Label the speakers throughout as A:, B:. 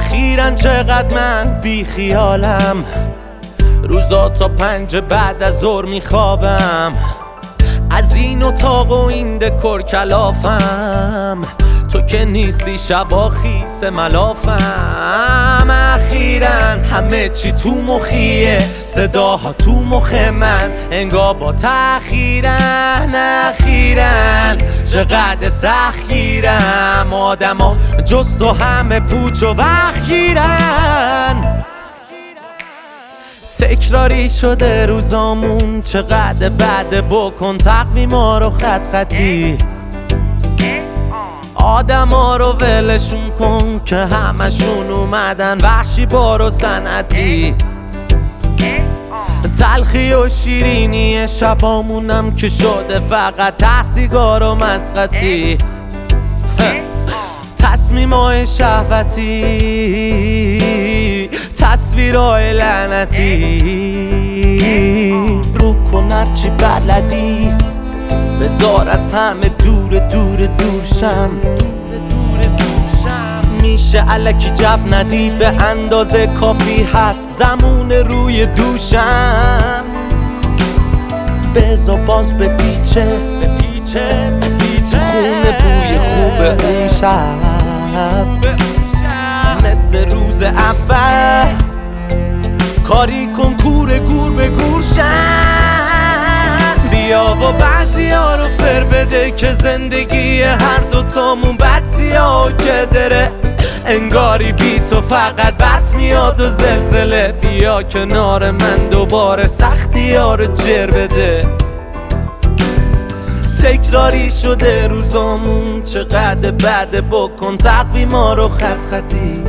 A: اخیراً چقدر من بی خیالم، روزا تا 5 بعد از ظهر میخوابم، از این اتاق و این دکور کلافم، تو که نیستی شبا خیس ملافم. اخیراً همه چی تو مخیه، صداها تو مخ من انگار با تأخیرن. اخیراً چقدر سختگیرم، آدما جز تو همه پوچ و وخگیرن. تکراری شده روزامون، چقدر بعد بکن تقویما رو خط خطی، آدم ها رو ولشون کن که همشون اومدن وحشی بار و صنعتی. تلخی و شیرینی شبامونم که شده فقط تحصیگار و مسخطی، تصمیمای شهوتی، تصویرهای لعنتی. رو کن هرچی بلدی، بذار از همه دور شم. میشه الکی جو ندی، به اندازه کافی هست زمون روی دوشم. بذار باز بپیچه تو خونه بوی خوب اون شب، مثل روز اول کاری کن کور گور به گور شم. بیا و بعضی ها رو فر بده که زندگی هر دوتامون بد سیاه که داره، انگاری بی تو فقط برف میاد و زلزله. بیا کنار من دوباره سختی ها رو جر بده. تکراری شده روزامون، چقدر بعد بکن تقویما رو خط خطی،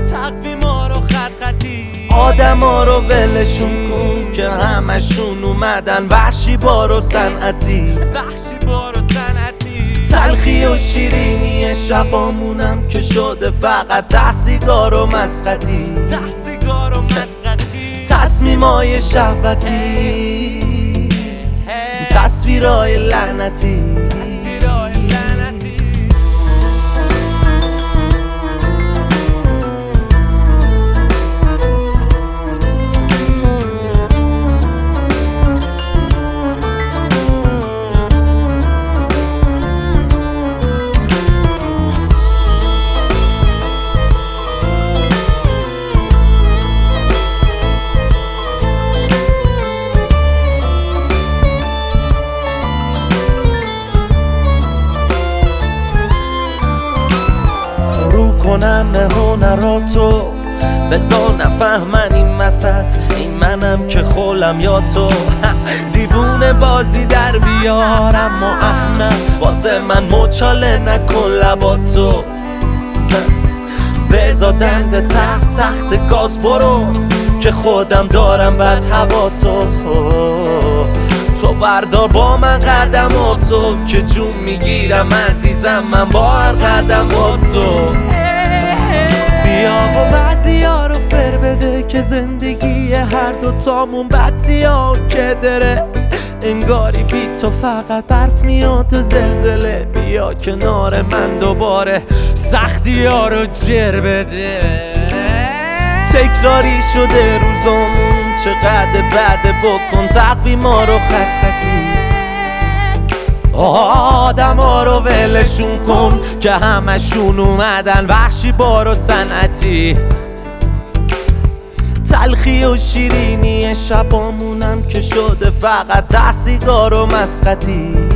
A: آدم ها رو ولشون کن که همشون اومدن وحشی بار و صنعتی. تلخی و شیرینی شبامونم که شده فقط تحصیگار و مسخطی، تصمیمای شهوتی، تصویرهای لعنتی. کنم به هنراتو، بذار نفهمن این وسط این منم که خولم یا تو. دیوونه بازی در بیارم و اخنم، واسه من مچاله نکن لباتو. بذار دنده تخت گاز برو که خودم دارم بد هوا تو بردار با من قدماتو که جون میگیرم عزیزم من با هر قدماتو. بیا و بعضی ها رو فر بده که زندگی هر دوتامون بد سیاه که داره، انگاری بی تو فقط برف میاد و زلزله. بیا کنار من دوباره سختی ها رو جر بده. تکراری شده روزامون، چقدر بعد بکن تقویما رو خط خطی، آدم ها رو ولشون کن که همشون اومدن وحشی بار و صنعتی. تلخی و شیرینی شبامونم که شده فقط تحصیگار و مسخطی.